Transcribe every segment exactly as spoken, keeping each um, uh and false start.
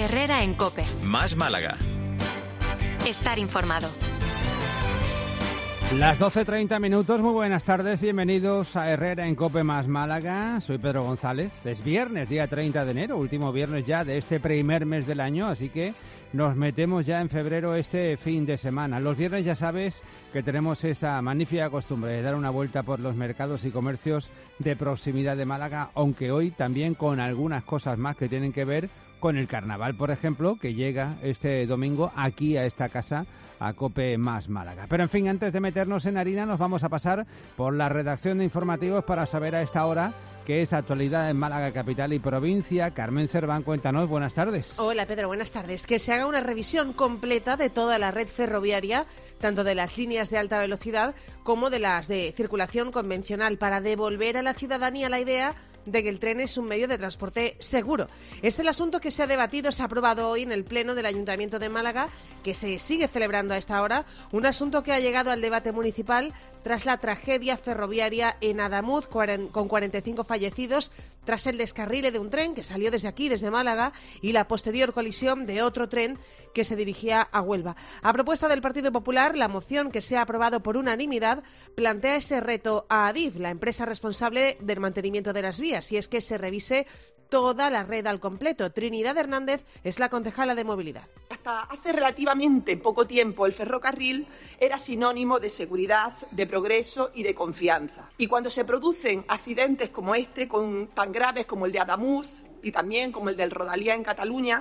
Herrera en COPE. Más Málaga. Estar informado. Las doce treinta minutos, muy buenas tardes, bienvenidos a Herrera en COPE Más Málaga. Soy Pedro González. Es viernes, día treinta de enero, último viernes ya de este primer mes del año, así que nos metemos ya en febrero este fin de semana. Los viernes ya sabes que tenemos esa magnífica costumbre de dar una vuelta por los mercados y comercios de proximidad de Málaga, aunque hoy también con algunas cosas más que tienen que ver con el carnaval, por ejemplo, que llega este domingo aquí a esta casa, a COPE Más Málaga. Pero en fin, antes de meternos en harina, nos vamos a pasar por la redacción de informativos para saber a esta hora qué es actualidad en Málaga capital y provincia. Carmen Serván, cuéntanos, buenas tardes. Hola Pedro, buenas tardes. Que se haga una revisión completa de toda la red ferroviaria, tanto de las líneas de alta velocidad como de las de circulación convencional, para devolver a la ciudadanía la idea de que el tren es un medio de transporte seguro. Es el asunto que se ha debatido, se ha aprobado hoy en el Pleno del Ayuntamiento de Málaga, que se sigue celebrando a esta hora, un asunto que ha llegado al debate municipal tras la tragedia ferroviaria en Adamuz, con cuarenta y cinco fallecidos, tras el descarrile de un tren que salió desde aquí, desde Málaga, y la posterior colisión de otro tren que se dirigía a Huelva. A propuesta del Partido Popular, la moción, que se ha aprobado por unanimidad, plantea ese reto a Adif, la empresa responsable del mantenimiento de las vías, y es que se revise toda la red al completo. Trinidad Hernández es la concejala de movilidad. Hasta hace relativamente poco tiempo el ferrocarril era sinónimo de seguridad, de progreso y de confianza. Y cuando se producen accidentes como este, con, tan graves como el de Adamuz y también como el del Rodaliá en Cataluña,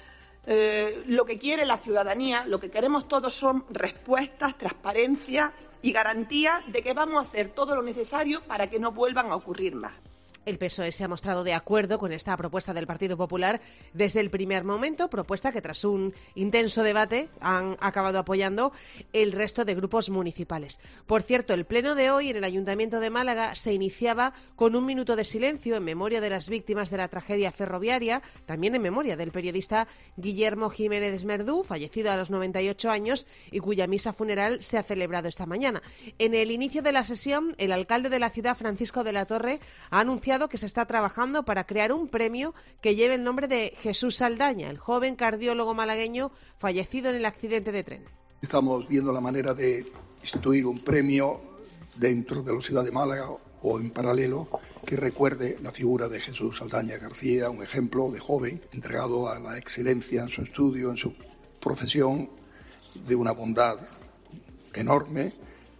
eh, lo que quiere la ciudadanía, lo que queremos todos son respuestas, transparencia y garantía de que vamos a hacer todo lo necesario para que no vuelvan a ocurrir más. El P S O E se ha mostrado de acuerdo con esta propuesta del Partido Popular desde el primer momento, propuesta que tras un intenso debate han acabado apoyando el resto de grupos municipales. Por cierto, el pleno de hoy en el Ayuntamiento de Málaga se iniciaba con un minuto de silencio en memoria de las víctimas de la tragedia ferroviaria, también en memoria del periodista Guillermo Jiménez Merdú, fallecido a los noventa y ocho años y cuya misa funeral se ha celebrado esta mañana. En el inicio de la sesión, el alcalde de la ciudad, Francisco de la Torre, ha anunciado que se está trabajando para crear un premio que lleve el nombre de Jesús Saldaña, el joven cardiólogo malagueño fallecido en el accidente de tren. Estamos viendo la manera de instituir un premio dentro de la ciudad de Málaga o en paralelo que recuerde la figura de Jesús Saldaña García, un ejemplo de joven entregado a la excelencia en su estudio, en su profesión, de una bondad enorme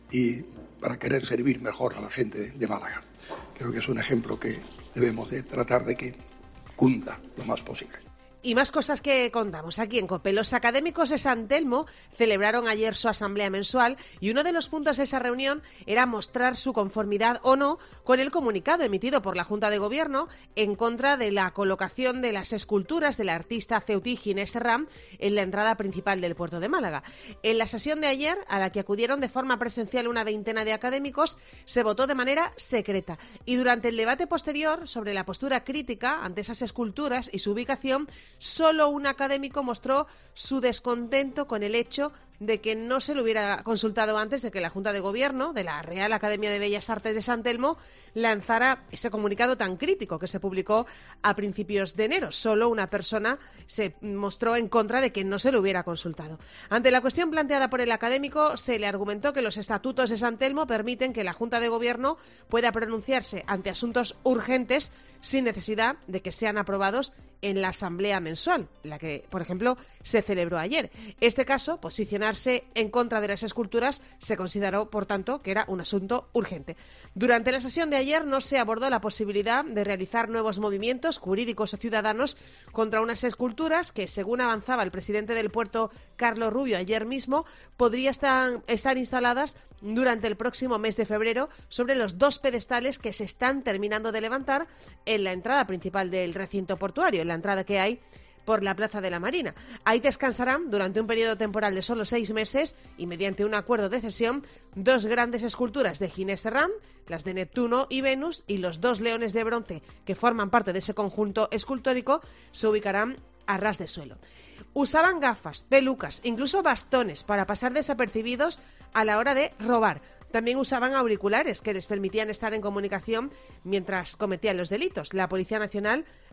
y para querer servir mejor a la gente de Málaga. Creo que es un ejemplo que debemos de tratar de que cunda lo más posible. Y más cosas que contamos aquí en COPE. Los académicos de San Telmo celebraron ayer su asamblea mensual y uno de los puntos de esa reunión era mostrar su conformidad o no con el comunicado emitido por la Junta de Gobierno en contra de la colocación de las esculturas del artista ceutí Ginés Serrán en la entrada principal del puerto de Málaga. En la sesión de ayer, a la que acudieron de forma presencial una veintena de académicos, se votó de manera secreta. Y durante el debate posterior sobre la postura crítica ante esas esculturas y su ubicación, solo un académico mostró su descontento con el hecho de que no se le hubiera consultado antes de que la Junta de Gobierno de la Real Academia de Bellas Artes de San Telmo lanzara ese comunicado tan crítico que se publicó a principios de enero. Solo una persona se mostró en contra de que no se le hubiera consultado. Ante la cuestión planteada por el académico, se le argumentó que los estatutos de San Telmo permiten que la Junta de Gobierno pueda pronunciarse ante asuntos urgentes sin necesidad de que sean aprobados en la asamblea mensual, la que, por ejemplo, se celebró ayer. Este caso, posicionarse en contra de las esculturas, se consideró, por tanto, que era un asunto urgente. Durante la sesión de ayer no se abordó la posibilidad de realizar nuevos movimientos jurídicos o ciudadanos contra unas esculturas que, según avanzaba el presidente del puerto, Carlos Rubio, ayer mismo, podrían estar, estar instaladas durante el próximo mes de febrero sobre los dos pedestales que se están terminando de levantar en la entrada principal del recinto portuario, en la entrada que hay por la Plaza de la Marina. Ahí descansarán durante un periodo temporal de solo seis meses y mediante un acuerdo de cesión dos grandes esculturas de Ginés Serrán, las de Neptuno y Venus, y los dos leones de bronce que forman parte de ese conjunto escultórico se ubicarán a ras de suelo. Usaban gafas, pelucas, incluso bastones para pasar desapercibidos a la hora de robar. También usaban auriculares que les permitían estar en comunicación mientras cometían los delitos. La Policía Nacional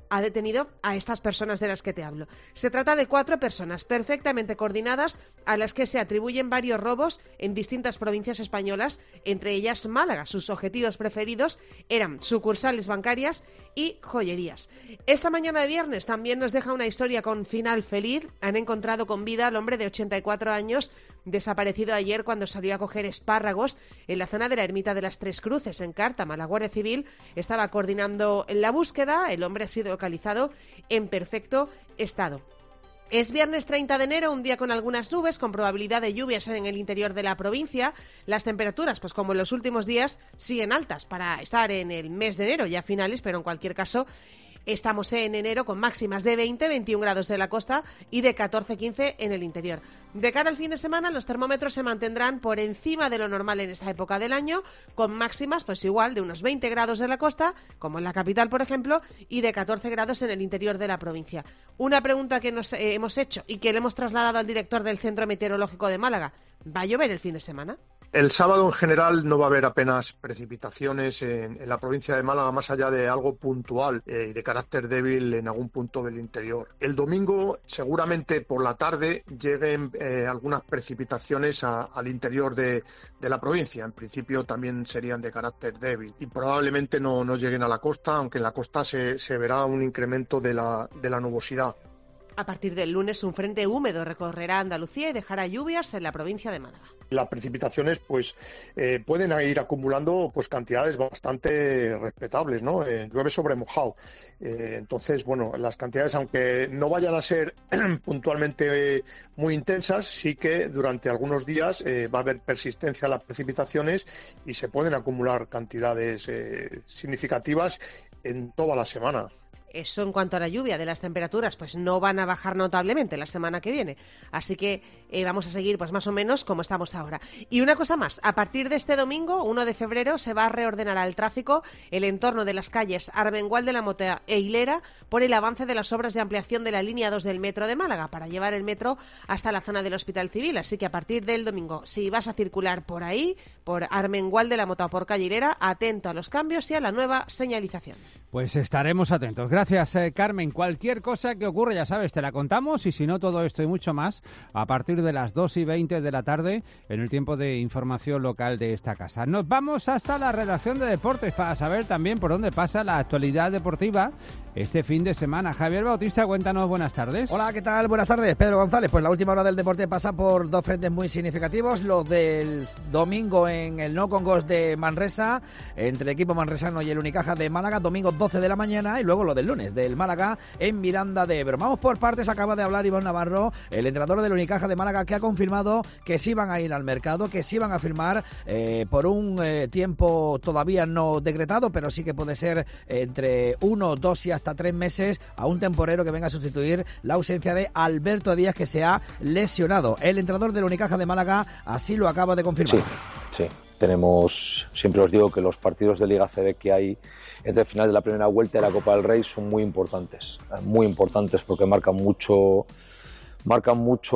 ha detenido a estas personas de las que te hablo. Se trata de cuatro personas perfectamente coordinadas a las que se atribuyen varios robos en distintas provincias españolas, entre ellas Málaga. Sus objetivos preferidos eran sucursales bancarias y joyerías. Esta mañana de viernes también nos deja una historia con final feliz. Han encontrado con vida al hombre de ochenta y cuatro años desaparecido ayer cuando salió a coger espárragos en la zona de la Ermita de las Tres Cruces, en Cártama. La Guardia Civil estaba coordinando la búsqueda. El hombre ha sido localizado en perfecto estado. Es viernes treinta de enero, un día con algunas nubes, con probabilidad de lluvias en el interior de la provincia. Las temperaturas, pues como en los últimos días, siguen altas para estar en el mes de enero, ya finales, pero en cualquier caso estamos en enero con máximas de veinte, veintiún grados de la costa y de catorce, quince en el interior. De cara al fin de semana, los termómetros se mantendrán por encima de lo normal en esta época del año, con máximas pues igual de unos veinte grados en la costa, como en la capital, por ejemplo, y de catorce grados en el interior de la provincia. Una pregunta que nos eh, hemos hecho y que le hemos trasladado al director del Centro Meteorológico de Málaga: ¿va a llover el fin de semana? El sábado en general no va a haber apenas precipitaciones en, en la provincia de Málaga, más allá de algo puntual eh, y de carácter débil en algún punto del interior. El domingo seguramente por la tarde lleguen eh, algunas precipitaciones a, al interior de, de la provincia. En principio también serían de carácter débil y probablemente no, no lleguen a la costa, aunque en la costa se, se verá un incremento de la, de la nubosidad. A partir del lunes, un frente húmedo recorrerá Andalucía y dejará lluvias en la provincia de Málaga. Las precipitaciones pues eh, pueden ir acumulando pues cantidades bastante respetables, ¿no? Eh, llueve sobre mojado. Eh, entonces, bueno, las cantidades, aunque no vayan a ser puntualmente eh, muy intensas, sí que durante algunos días eh, va a haber persistencia en las precipitaciones y se pueden acumular cantidades eh, significativas en toda la semana. Eso en cuanto a la lluvia. De las temperaturas, pues no van a bajar notablemente la semana que viene. Así que eh, vamos a seguir pues más o menos como estamos ahora. Y una cosa más, a partir de este domingo, uno de febrero, se va a reordenar al tráfico el entorno de las calles Arbengual de la Mota e Hilera por el avance de las obras de ampliación de la línea dos del metro de Málaga para llevar el metro hasta la zona del Hospital Civil. Así que a partir del domingo, si vas a circular por ahí, por Arbengual de la Mota o por calle Hilera, atento a los cambios y a la nueva señalización. Pues estaremos atentos. Gracias, eh, Carmen. Cualquier cosa que ocurra, ya sabes, te la contamos, y si no, todo esto y mucho más a partir de las dos y veinte de la tarde en el tiempo de información local de esta casa. Nos vamos hasta la redacción de deportes para saber también por dónde pasa la actualidad deportiva este fin de semana. Javier Bautista, cuéntanos, buenas tardes. Hola, ¿qué tal? Buenas tardes, Pedro González. Pues la última hora del deporte pasa por dos frentes muy significativos. Los del domingo en el No Congos de Manresa, entre el equipo manresano y el Unicaja de Málaga, domingo doce de la mañana, y luego lo del lunes, del Málaga en Miranda de Ebro. Vamos por partes. Acaba de hablar Iván Navarro, el entrenador del Unicaja de Málaga, que ha confirmado que sí van a ir al mercado, que sí van a firmar eh, por un eh, tiempo todavía no decretado, pero sí que puede ser eh, entre uno, dos y hasta tres meses, a un temporero que venga a sustituir la ausencia de Alberto Díaz, que se ha lesionado. El entrenador del Unicaja de Málaga así lo acaba de confirmar. Sí, sí. Tenemos, siempre os digo que los partidos de Liga C B que hay entre el final de la primera vuelta y la Copa del Rey son muy importantes, muy importantes porque marcan mucho, marcan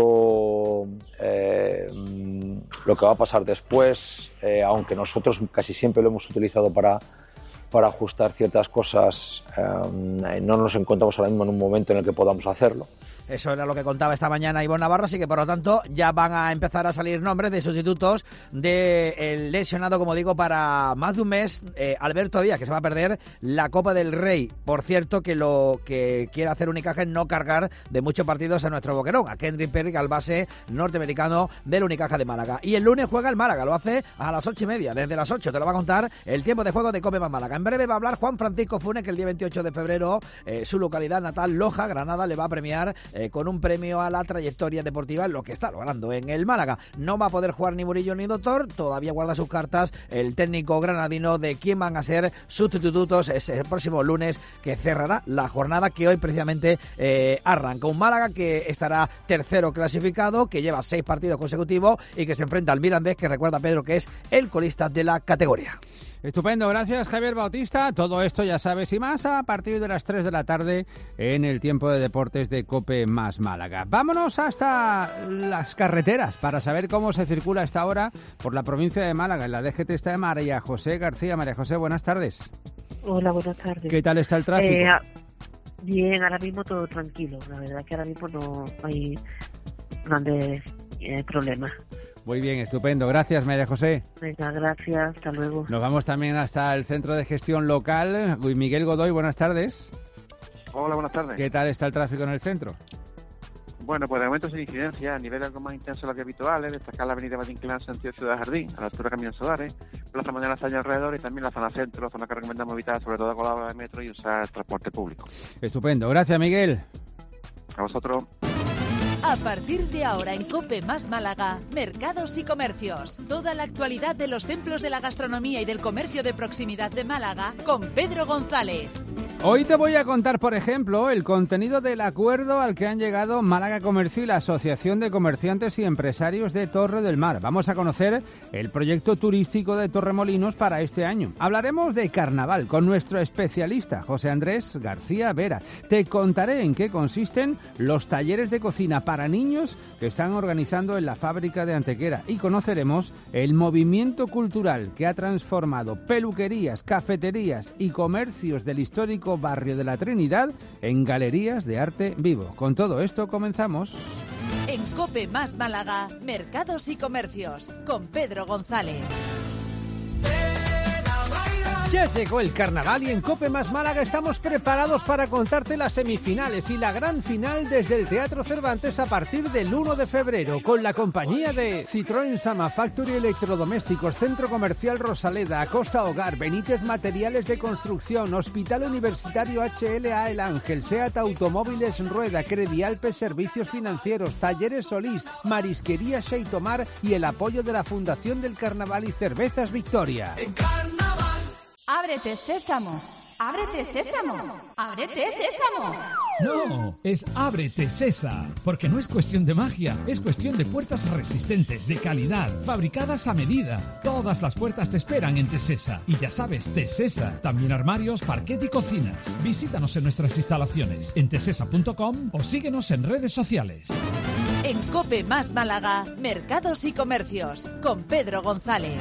mucho eh, lo que va a pasar después, eh, aunque nosotros casi siempre lo hemos utilizado para, para ajustar ciertas cosas, eh, no nos encontramos ahora mismo en un momento en el que podamos hacerlo. Eso era lo que contaba esta mañana Iván Navarro, así que por lo tanto ya van a empezar a salir nombres de sustitutos del lesionado, como digo, para más de un mes, eh, Alberto Díaz, que se va a perder la Copa del Rey. Por cierto, que lo que quiere hacer Unicaja es no cargar de muchos partidos a nuestro boquerón, a Kendrick Perry, al base norteamericano del Unicaja de Málaga. Y el lunes juega el Málaga, lo hace a las ocho y media, desde las ocho te lo va a contar el tiempo de juego de Cope más Málaga. En breve va a hablar Juan Francisco Funes, que el día veintiocho de febrero eh, su localidad natal, Loja, Granada, le va a premiar Eh, con un premio a la trayectoria deportiva, lo que está logrando en el Málaga. No va a poder jugar ni Murillo ni Doctor, todavía guarda sus cartas el técnico granadino de quién van a ser sustitutos ese el próximo lunes, que cerrará la jornada que hoy precisamente eh, arranca. Un Málaga que estará tercero clasificado, que lleva seis partidos consecutivos y que se enfrenta al Mirandés, que recuerda Pedro que es el colista de la categoría. Estupendo, gracias Javier Bautista. Todo esto ya sabes y más a partir de las tres de la tarde en el tiempo de deportes de COPE más Málaga. Vámonos hasta las carreteras para saber cómo se circula a esta hora por la provincia de Málaga. En la D G T está de María José García. María José, buenas tardes. Hola, buenas tardes. ¿Qué tal está el tráfico? Eh, Bien, ahora mismo todo tranquilo. La verdad que ahora mismo no hay grandes eh, problemas. Muy bien, estupendo. Gracias, María José. Venga, gracias. Hasta luego. Nos vamos también hasta el Centro de Gestión Local. Miguel Godoy, buenas tardes. Hola, buenas tardes. ¿Qué tal está el tráfico en el centro? Bueno, pues de momento sin incidencia, a nivel algo más intenso de lo que habitual, destacar la avenida Valle-Inclán, sentido Ciudad Jardín, a la altura de Camino Sodares, Plaza Manuel Azaña alrededor y también la zona centro, zona que recomendamos evitar, sobre todo con la hora de metro y usar transporte público. Estupendo. Gracias, Miguel. A vosotros. A partir de ahora en COPE más Málaga, mercados y comercios. Toda la actualidad de los templos de la gastronomía y del comercio de proximidad de Málaga con Pedro González. Hoy te voy a contar, por ejemplo, el contenido del acuerdo al que han llegado Málaga Comercio y la Asociación de Comerciantes y Empresarios de Torre del Mar. Vamos a conocer el proyecto turístico de Torremolinos para este año. Hablaremos de carnaval con nuestro especialista, José Andrés García Vera. Te contaré en qué consisten los talleres de cocina para niños que están organizando en la fábrica de Antequera y conoceremos el movimiento cultural que ha transformado peluquerías, cafeterías y comercios del histórico barrio de la Trinidad en galerías de arte vivo. Con todo esto comenzamos. En COPE más Málaga, mercados y comercios con Pedro González. Ya llegó el carnaval y en COPE más Málaga estamos preparados para contarte las semifinales y la gran final desde el Teatro Cervantes a partir del uno de febrero con la compañía de Citroën Sama Factory Electrodomésticos, Centro Comercial Rosaleda, Acosta Hogar, Benítez Materiales de Construcción, Hospital Universitario H L A El Ángel, SEAT Automóviles Rueda, Credialpe Servicios Financieros, Talleres Solís, Marisquería Xeitomar y el apoyo de la Fundación del Carnaval y Cervezas Victoria. ¡Ábrete, sésamo! ¡Ábrete, sésamo! ¡Ábrete, sésamo! No, es Ábrete Sesa, porque no es cuestión de magia, es cuestión de puertas resistentes, de calidad, fabricadas a medida. Todas las puertas te esperan en Tesesa. Y ya sabes, Tesesa, también armarios, parquet y cocinas. Visítanos en nuestras instalaciones en tesesa punto com o síguenos en redes sociales. En COPE más Málaga, mercados y comercios con Pedro González.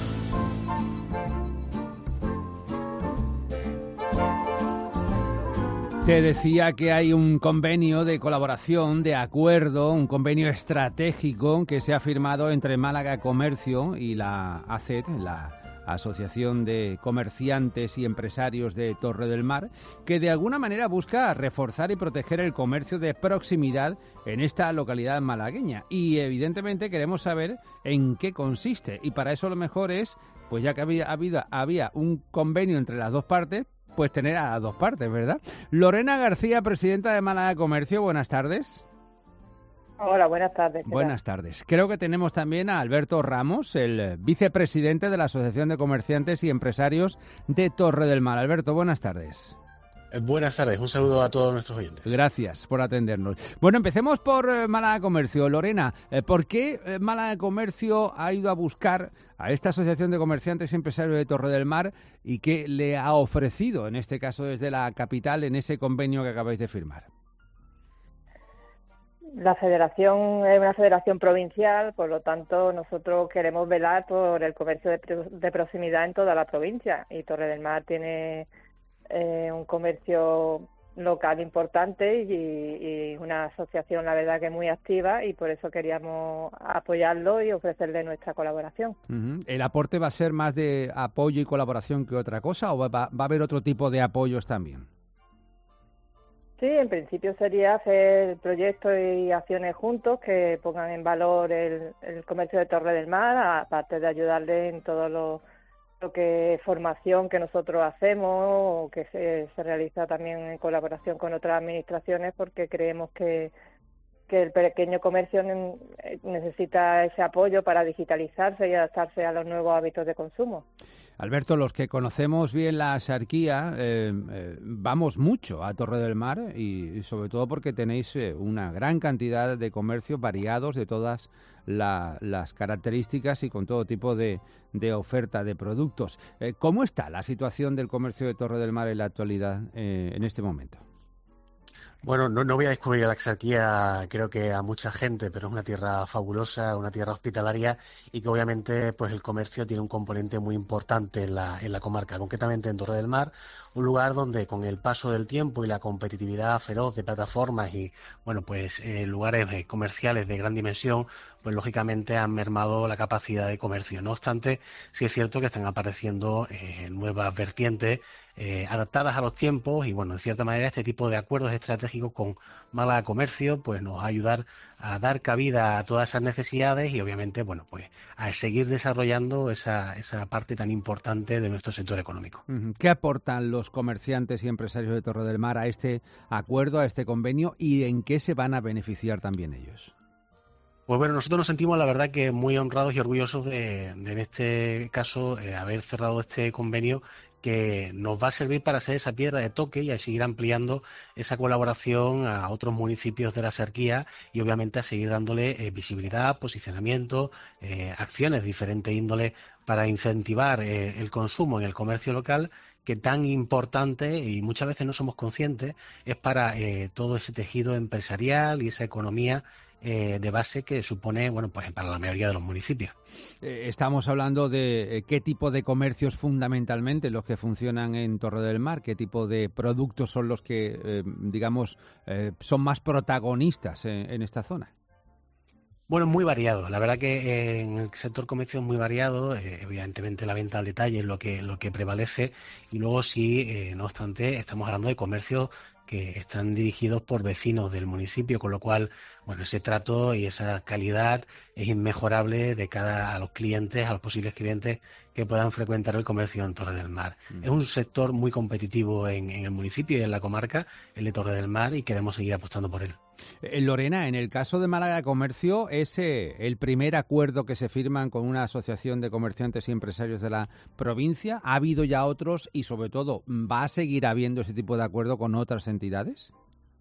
Te decía que hay un convenio de colaboración, de acuerdo, un convenio estratégico que se ha firmado entre Málaga Comercio y la A C E T, la Asociación de Comerciantes y Empresarios de Torre del Mar, que de alguna manera busca reforzar y proteger el comercio de proximidad en esta localidad malagueña. Y evidentemente queremos saber en qué consiste. Y para eso lo mejor es, pues ya que había, había, había un convenio entre las dos partes, pues tener a las dos partes, ¿verdad? Lorena García, presidenta de Málaga Comercio, buenas tardes. Hola, buenas tardes. Buenas tardes. Creo que tenemos también a Alberto Ramos, el vicepresidente de la Asociación de Comerciantes y Empresarios de Torre del Mar. Alberto, buenas tardes. Buenas tardes, un saludo a todos nuestros oyentes. Gracias por atendernos. Bueno, empecemos por eh, Málaga Comercio. Lorena, eh, ¿por qué eh, Málaga Comercio ha ido a buscar a esta Asociación de Comerciantes y Empresarios de Torre del Mar y qué le ha ofrecido, en este caso desde la capital, en ese convenio que acabáis de firmar? La federación es una federación provincial, por lo tanto nosotros queremos velar por el comercio de, de proximidad en toda la provincia y Torre del Mar tiene eh, un comercio local importante y, y una asociación, la verdad, que muy activa y por eso queríamos apoyarlo y ofrecerle nuestra colaboración. Uh-huh. ¿El aporte va a ser más de apoyo y colaboración que otra cosa o va, va a haber otro tipo de apoyos también? Sí, en principio sería hacer proyectos y acciones juntos que pongan en valor el, el comercio de Torre del Mar, aparte de ayudarle en todo lo, lo que es formación que nosotros hacemos o que se, se realiza también en colaboración con otras administraciones, porque creemos que, que el pequeño comercio necesita ese apoyo para digitalizarse y adaptarse a los nuevos hábitos de consumo. Alberto, los que conocemos bien la Axarquía, eh, eh, vamos mucho a Torre del Mar y, y sobre todo porque tenéis eh, una gran cantidad de comercios variados de todas la, las características y con todo tipo de, de oferta de productos. Eh, ¿Cómo está la situación del comercio de Torre del Mar en la actualidad, eh, en este momento? Bueno, no, no voy a descubrir la Axarquía, creo que a mucha gente, pero es una tierra fabulosa, una tierra hospitalaria y que obviamente pues el comercio tiene un componente muy importante en la, en la comarca, concretamente en Torre del Mar, un lugar donde con el paso del tiempo y la competitividad feroz de plataformas y bueno pues eh, lugares eh, comerciales de gran dimensión, pues lógicamente han mermado la capacidad de comercio. No obstante, sí es cierto que están apareciendo eh, nuevas vertientes eh, adaptadas a los tiempos y bueno, en cierta manera este tipo de acuerdos estratégicos con Málaga Comercio pues nos va a ayudar a dar cabida a todas esas necesidades y obviamente bueno pues a seguir desarrollando esa, esa parte tan importante de nuestro sector económico. ¿Qué aportan los comerciantes y empresarios de Torre del Mar a este acuerdo, a este convenio y en qué se van a beneficiar también ellos? Pues bueno, nosotros nos sentimos la verdad que muy honrados y orgullosos de, de en este caso eh, haber cerrado este convenio que nos va a servir para ser esa piedra de toque y a seguir ampliando esa colaboración a otros municipios de la Axarquía y obviamente a seguir dándole eh, visibilidad, posicionamiento, eh, acciones de diferente índole para incentivar eh, el consumo en el comercio local, que tan importante y muchas veces no somos conscientes es para eh, todo ese tejido empresarial y esa economía Eh, de base que supone, bueno, pues para la mayoría de los municipios. Eh, estamos hablando de eh, qué tipo de comercios fundamentalmente los que funcionan en Torre del Mar, qué tipo de productos son los que, eh, digamos, eh, son más protagonistas en, en esta zona. Bueno, muy variado. La verdad que eh, en el sector comercio es muy variado. Eh, evidentemente la venta al detalle es lo que lo que prevalece y luego sí, eh, no obstante, estamos hablando de comercios que están dirigidos por vecinos del municipio, con lo cual, bueno, ese trato y esa calidad es inmejorable de cara a los clientes, a los posibles clientes que puedan frecuentar el comercio en Torre del Mar. Mm. Es un sector muy competitivo en, en el municipio y en la comarca, el de Torre del Mar, y queremos seguir apostando por él. Eh, Lorena, en el caso de Málaga Comercio, ¿es eh, el primer acuerdo que se firman con una asociación de comerciantes y empresarios de la provincia? ¿Ha habido ya otros y, sobre todo, va a seguir habiendo ese tipo de acuerdo con otras entidades?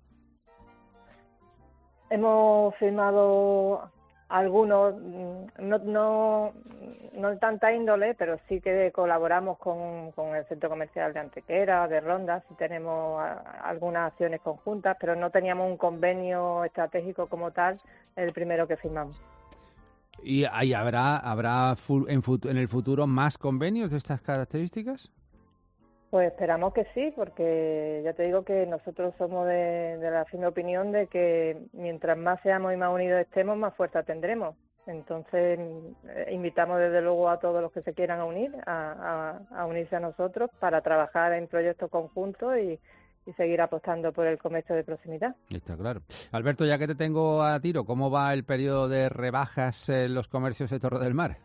Hemos firmado algunos, no, no, no de tanta índole, pero sí que colaboramos con, con el centro comercial de Antequera, de Ronda, sí tenemos a, algunas acciones conjuntas, pero no teníamos un convenio estratégico como tal, el primero que firmamos. ¿Y ahí habrá, habrá fu- en, fut- en el futuro más convenios de estas características? Pues esperamos que sí, porque ya te digo que nosotros somos de, de la firme opinión de que mientras más seamos y más unidos estemos, más fuerza tendremos. Entonces, eh, invitamos desde luego a todos los que se quieran unir, a, a, a unirse a nosotros para trabajar en proyectos conjuntos y, y seguir apostando por el comercio de proximidad. Está claro. Alberto, ya que te tengo a tiro, ¿cómo va el periodo de rebajas en los comercios de Torre del Mar?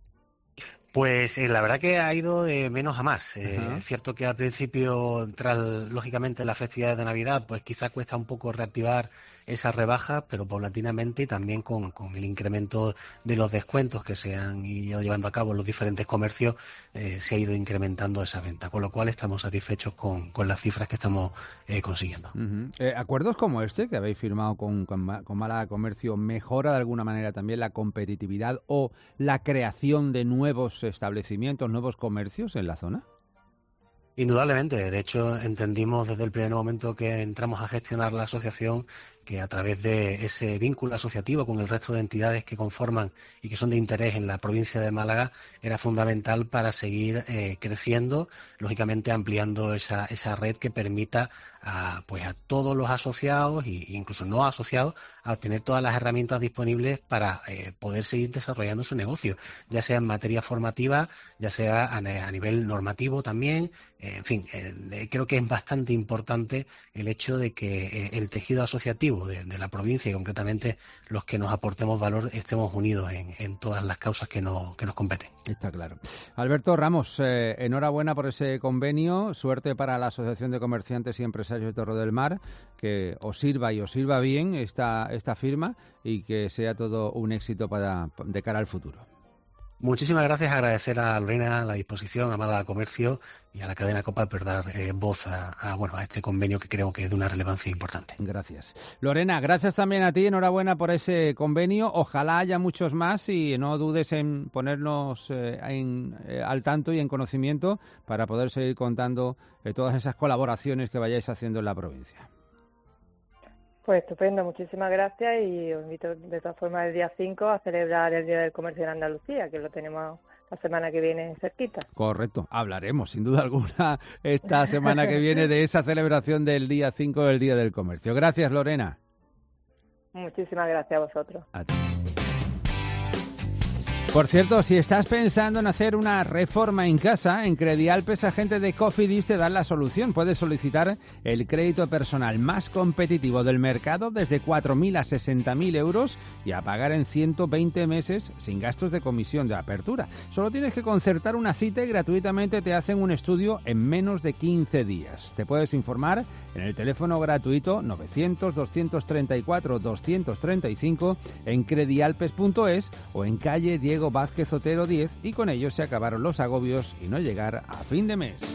Pues eh, la verdad que ha ido de menos a más. Eh, uh-huh. Es cierto que al principio, tras lógicamente las festividades de Navidad, pues quizá cuesta un poco reactivar esas rebajas, pero paulatinamente y también con, con el incremento de los descuentos que se han ido llevando a cabo en los diferentes comercios, eh, se ha ido incrementando esa venta, con lo cual estamos satisfechos con, con las cifras que estamos eh, consiguiendo. Uh-huh. Eh, ¿Acuerdos como este que habéis firmado con, con, con Málaga Comercio mejora de alguna manera también la competitividad o la creación de nuevos establecimientos, nuevos comercios en la zona? Indudablemente. De hecho, entendimos desde el primer momento que entramos a gestionar la asociación que a través de ese vínculo asociativo con el resto de entidades que conforman y que son de interés en la provincia de Málaga era fundamental para seguir eh, creciendo, lógicamente ampliando esa, esa red que permita a, pues a todos los asociados e incluso no asociados a obtener todas las herramientas disponibles para eh, poder seguir desarrollando su negocio, ya sea en materia formativa, ya sea a, a nivel normativo también. Eh, en fin, eh, creo que es bastante importante el hecho de que eh, el tejido asociativo De, de la provincia y concretamente los que nos aportemos valor estemos unidos en, en todas las causas que nos, que nos competen. Está claro. Alberto Ramos, eh, enhorabuena por ese convenio, suerte para la Asociación de Comerciantes y Empresarios de Torre del Mar, que os sirva y os sirva bien esta, esta firma y que sea todo un éxito para, de cara al futuro. Muchísimas gracias, agradecer a Lorena la disposición, a Málaga Comercio y a la cadena COPA por dar eh, voz a, a, bueno, a este convenio que creo que es de una relevancia importante. Gracias. Lorena, gracias también a ti, enhorabuena por ese convenio, ojalá haya muchos más y no dudes en ponernos eh, en, eh, al tanto y en conocimiento para poder seguir contando eh, todas esas colaboraciones que vayáis haciendo en la provincia. Pues estupendo, muchísimas gracias y os invito de todas formas el día cinco a celebrar el Día del Comercio en Andalucía, que lo tenemos la semana que viene cerquita. Correcto, hablaremos sin duda alguna esta semana que viene de esa celebración del día cinco del Día del Comercio. Gracias, Lorena. Muchísimas gracias a vosotros. A ti. Por cierto, si estás pensando en hacer una reforma en casa, en Credialpes, agente de Cofidis te dan la solución. Puedes solicitar el crédito personal más competitivo del mercado desde cuatro mil a sesenta mil euros y a pagar en ciento veinte meses sin gastos de comisión de apertura. Solo tienes que concertar una cita y gratuitamente te hacen un estudio en menos de quince días. Te puedes informar en el teléfono gratuito novecientos, doscientos treinta y cuatro, doscientos treinta y cinco en credialpes punto es o en calle Diego Vázquez Otero diez, y con ello se acabaron los agobios y no llegar a fin de mes.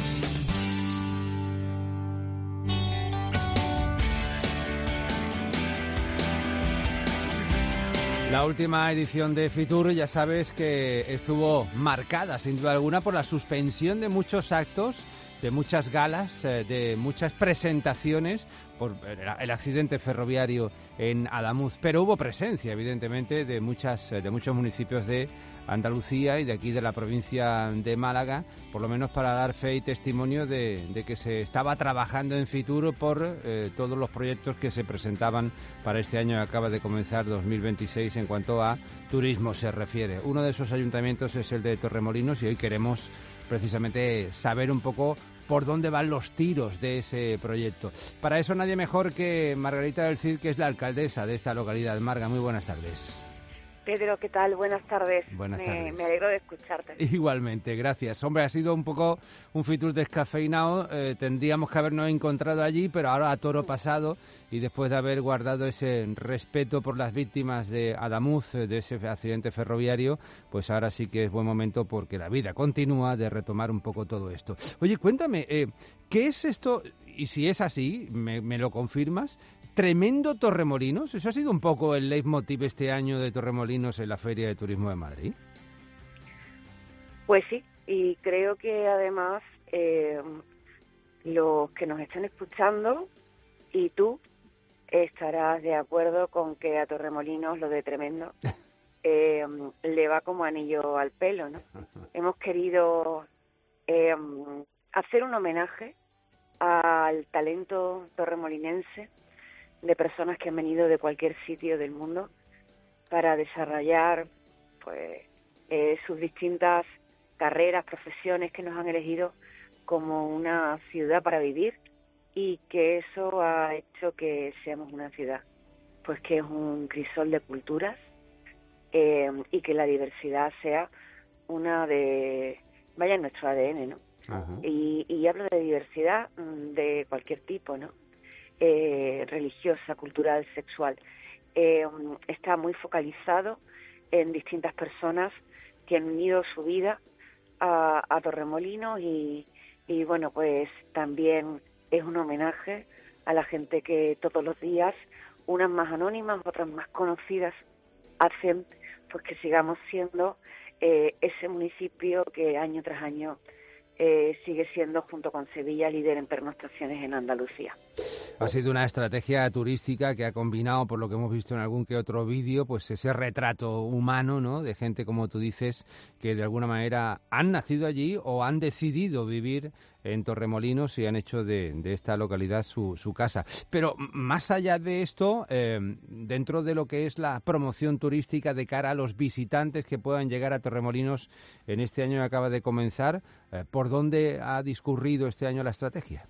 La última edición de Fitur, ya sabes que estuvo marcada sin duda alguna por la suspensión de muchos actos, de muchas galas, de muchas presentaciones por el accidente ferroviario en Adamuz, pero hubo presencia evidentemente de muchas de muchos municipios de Andalucía y de aquí de la provincia de Málaga, por lo menos para dar fe y testimonio de, de que se estaba trabajando en Fitur por eh, todos los proyectos que se presentaban para este año que acaba de comenzar dos mil veintiséis en cuanto a turismo se refiere. Uno de esos ayuntamientos es el de Torremolinos y hoy queremos precisamente saber un poco por dónde van los tiros de ese proyecto. Para eso nadie mejor que Margarita del Cid, que es la alcaldesa de esta localidad. Marga, muy buenas tardes. Pedro, ¿qué tal? Buenas tardes. Buenas me, tardes. Me alegro de escucharte. Igualmente, gracias. Hombre, ha sido un poco un Fitur descafeinado. Eh, tendríamos que habernos encontrado allí, pero ahora a toro pasado y después de haber guardado ese respeto por las víctimas de Adamuz, de ese accidente ferroviario, pues ahora sí que es buen momento porque la vida continúa de retomar un poco todo esto. Oye, cuéntame, eh, ¿qué es esto? Y si es así, me, me lo confirmas. Tremendo Torremolinos, ¿eso ha sido un poco el leitmotiv este año de Torremolinos en la Feria de Turismo de Madrid? Pues sí, y creo que además eh, los que nos están escuchando y tú estarás de acuerdo con que a Torremolinos lo de tremendo eh, le va como anillo al pelo, ¿no? Hemos querido eh, hacer un homenaje al talento torremolinense de personas que han venido de cualquier sitio del mundo para desarrollar pues eh, sus distintas carreras, profesiones que nos han elegido como una ciudad para vivir y que eso ha hecho que seamos una ciudad pues que es un crisol de culturas eh, y que la diversidad sea una de, vaya en nuestro A D N, ¿no? Uh-huh. Y, y hablo de diversidad de cualquier tipo, ¿no? Eh, religiosa, cultural, sexual. Eh, está muy focalizado en distintas personas que han unido su vida a, a Torremolinos y, y bueno, pues también es un homenaje a la gente que todos los días, unas más anónimas, otras más conocidas, hacen pues que sigamos siendo eh, ese municipio que año tras año Eh, sigue siendo, junto con Sevilla, líder en pernoctaciones en Andalucía. Ha sido una estrategia turística que ha combinado, por lo que hemos visto en algún que otro vídeo, pues ese retrato humano, ¿no?, de gente, como tú dices, que de alguna manera han nacido allí o han decidido vivir en Torremolinos y han hecho de, de esta localidad su, su casa. Pero más allá de esto, eh, dentro de lo que es la promoción turística de cara a los visitantes que puedan llegar a Torremolinos en este año que acaba de comenzar, eh, ¿por dónde ha discurrido este año la estrategia?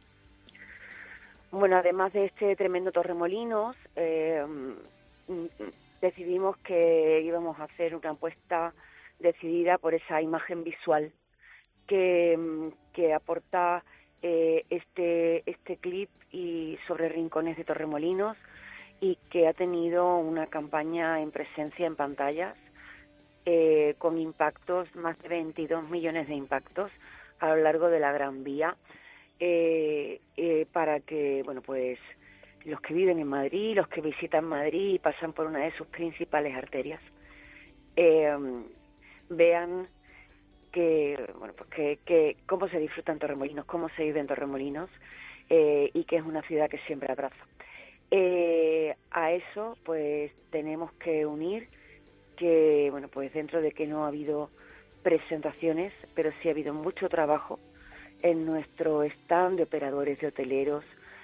Bueno, además de este tremendo Torremolinos, eh, decidimos que íbamos a hacer una apuesta decidida por esa imagen visual que, que aporta eh, este, este clip y sobre rincones de Torremolinos y que ha tenido una campaña en presencia en pantallas eh, con impactos, más de veintidós millones de impactos a lo largo de la Gran Vía. Eh, eh, para que, bueno, pues los que viven en Madrid, los que visitan Madrid y pasan por una de sus principales arterias, eh, vean que, bueno, pues que, que cómo se disfruta en Torremolinos, cómo se vive en Torremolinos eh, y que es una ciudad que siempre abraza. Eh, a eso pues tenemos que unir que, bueno, pues dentro de que no ha habido presentaciones, pero sí ha habido mucho trabajo en nuestro stand de operadores, de hoteleros,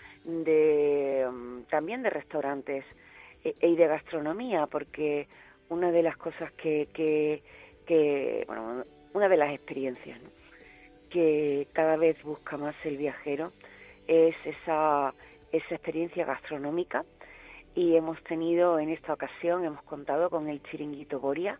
de um, también de restaurantes e, y de gastronomía, porque una de las cosas que, que, que bueno, una de las experiencias, ¿no?, que cada vez busca más el viajero es esa, esa experiencia gastronómica, y hemos tenido en esta ocasión, hemos contado con el Chiringuito Goria,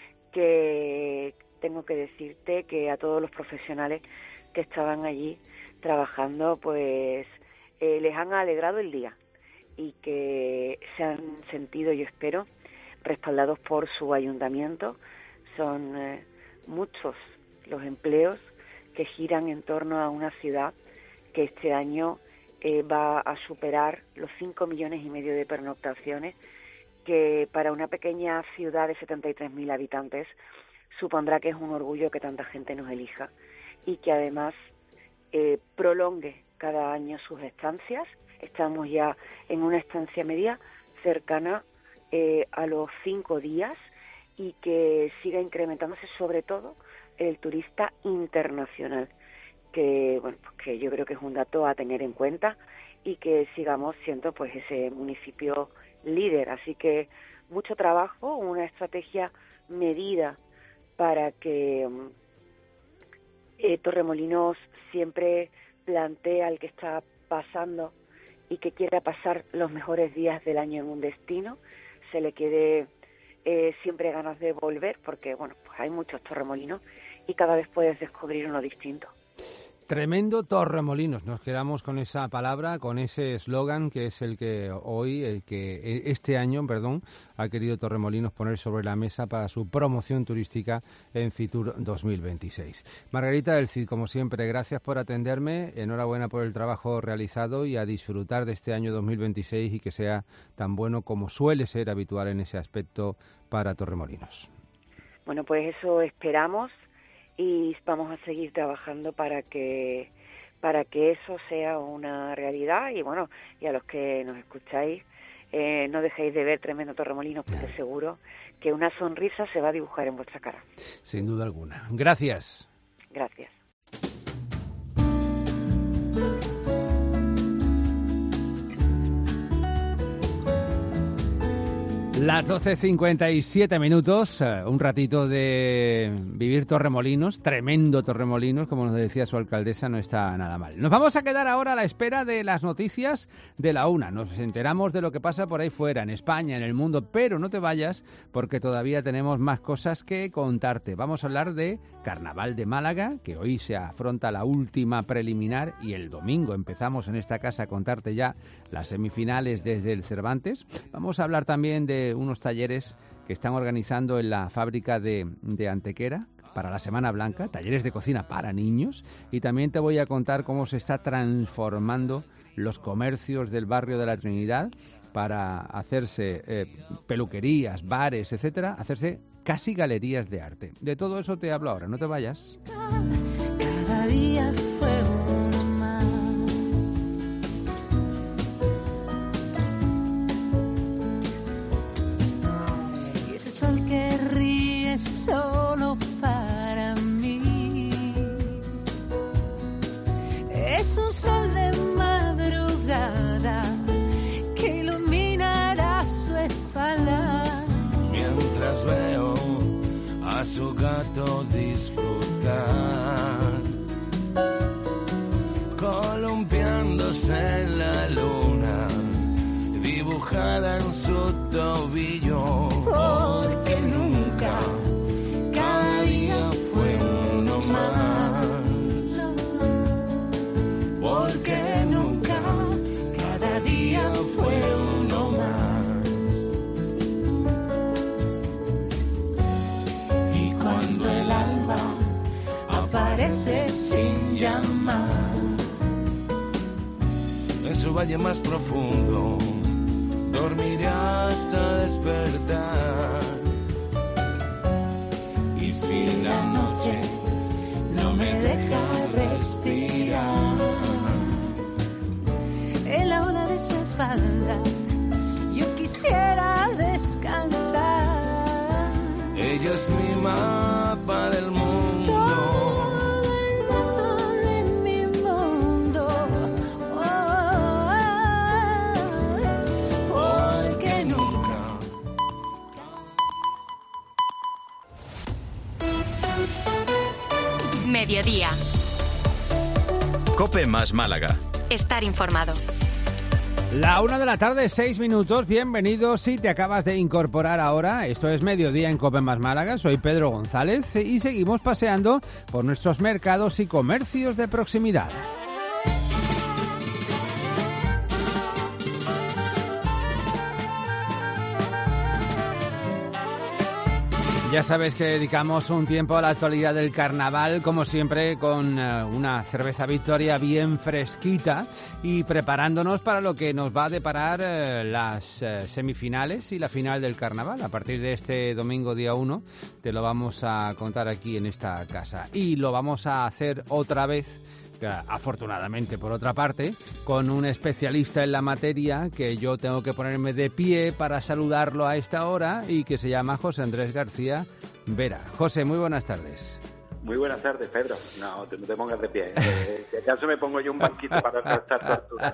que tengo que decirte que a todos los profesionales que estaban allí trabajando, pues eh, les han alegrado el día y que se han sentido, yo espero, respaldados por su ayuntamiento. Son eh, muchos los empleos que giran en torno a una ciudad que este año eh, va a superar los cinco millones y medio de pernoctaciones, que para una pequeña ciudad de setenta y tres mil habitantes supondrá que es un orgullo que tanta gente nos elija, y que además eh, prolongue cada año sus estancias. Estamos ya en una estancia media cercana eh, a los cinco días, y que siga incrementándose sobre todo el turista internacional, que bueno, pues que yo creo que es un dato a tener en cuenta, y que sigamos siendo pues ese municipio líder. Así que mucho trabajo, una estrategia medida para que eh, Torremolinos siempre plantea al que está pasando y que quiera pasar los mejores días del año en un destino, se le quede eh, siempre ganas de volver, porque bueno, pues hay muchos Torremolinos y cada vez puedes descubrir uno distinto. Tremendo Torremolinos, nos quedamos con esa palabra, con ese eslogan que es el que hoy, el que este año, perdón, ha querido Torremolinos poner sobre la mesa para su promoción turística en Fitur dos mil veintiséis. Margarita del Cid, como siempre, gracias por atenderme, enhorabuena por el trabajo realizado y a disfrutar de este año dos mil veintiséis y que sea tan bueno como suele ser habitual en ese aspecto para Torremolinos. Bueno, pues eso esperamos. Y vamos a seguir trabajando para que para que eso sea una realidad. Y bueno, y a los que nos escucháis, eh, no dejéis de ver Tremendo Torremolinos, porque seguro que una sonrisa se va a dibujar en vuestra cara. Sin duda alguna. Gracias. Gracias. Las doce cincuenta y siete minutos, un ratito de vivir Torremolinos, tremendo Torremolinos, como nos decía su alcaldesa, no está nada mal. Nos vamos a quedar ahora a la espera de las noticias de la una. Nos enteramos de lo que pasa por ahí fuera, en España, en el mundo, pero no te vayas porque todavía tenemos más cosas que contarte. Vamos a hablar de Carnaval de Málaga, que hoy se afronta la última preliminar y el domingo empezamos en esta casa a contarte ya las semifinales desde el Cervantes. Vamos a hablar también de unos talleres que están organizando en la fábrica de, de Antequera para la Semana Blanca, talleres de cocina para niños, y también te voy a contar cómo se está transformando los comercios del barrio de la Trinidad para hacerse eh, peluquerías, bares, etcétera, hacerse casi galerías de arte. De todo eso te hablo ahora, no te vayas. Cada día fue uno más. Y ese sol que ríe solo para mí es un sol de madrugada que iluminará su espalda. Mientras veo a su gato disfrutar, columpiándose en la luna, dibujada en su tobillo, porque nunca, cada día fue uno más, porque nunca, cada día fue uno más. Y cuando el alba aparece sin llamar, en su valle más profundo dormiré hasta despertar. Y si la noche no me deja respirar, en la ola de su espalda. Yo quisiera descansar. Ella es mi mapa del mundo. Todo el mapa de mi mundo. Oh, oh, oh, porque nunca. Mediodía. COPE más Málaga. Estar informado. La una de la tarde, seis minutos. Bienvenidos si te acabas de incorporar ahora. Esto es Mediodía en COPE más Málaga. Soy Pedro González y seguimos paseando por nuestros mercados y comercios de proximidad. Ya sabes que dedicamos un tiempo a la actualidad del carnaval, como siempre, con uh, una cerveza Victoria bien fresquita y preparándonos para lo que nos va a deparar uh, las uh, semifinales y la final del carnaval. A partir de este domingo día uno te lo vamos a contar aquí en esta casa y lo vamos a hacer otra vez, afortunadamente por otra parte, con un especialista en la materia que yo tengo que ponerme de pie para saludarlo a esta hora y que se llama José Andrés García Vera. José, muy buenas tardes. Muy buenas tardes, Pedro. No, te, no te pongas de pie. Eh, si acaso me pongo yo un banquito para estar tu altura.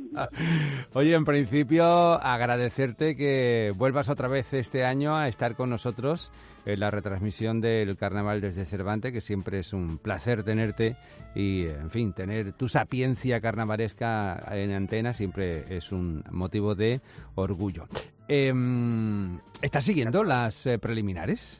Oye, en principio, agradecerte que vuelvas otra vez este año a estar con nosotros en la retransmisión del Carnaval desde Cervantes, que siempre es un placer tenerte y, en fin, tener tu sapiencia carnavalesca en antena siempre es un motivo de orgullo. Eh, ¿Estás siguiendo las eh, preliminares?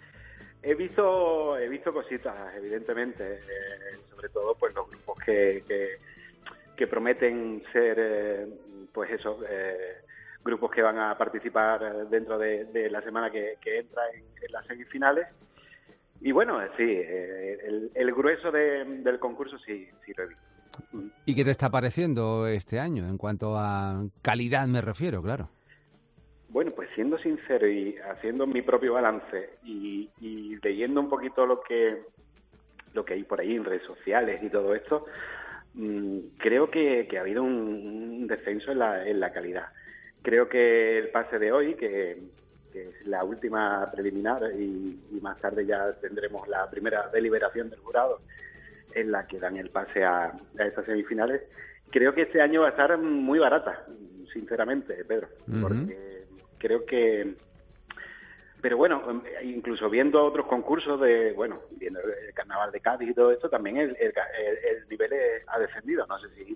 He visto, he visto cositas, evidentemente, eh, sobre todo pues los grupos que, que, que prometen ser, eh, pues eso, eh, grupos que van a participar dentro de, de la semana que, que entra en, en las semifinales. Y bueno, sí, eh, el, el grueso de, del concurso sí, sí lo he visto. ¿Y qué te está pareciendo este año en cuanto a calidad me refiero, claro? Bueno, pues siendo sincero y haciendo mi propio balance y, y leyendo un poquito lo que lo que hay por ahí en redes sociales y todo esto, mmm, creo que, que ha habido un, un descenso en la, en la calidad. Creo que el pase de hoy, que, que es la última preliminar y, y más tarde ya tendremos la primera deliberación del jurado en la que dan el pase a, a estas semifinales, creo que este año va a estar muy barata, sinceramente, Pedro, uh-huh. porque creo que, pero bueno, incluso viendo otros concursos de, bueno, viendo el Carnaval de Cádiz y todo esto, también el, el, el nivel ha descendido. No sé si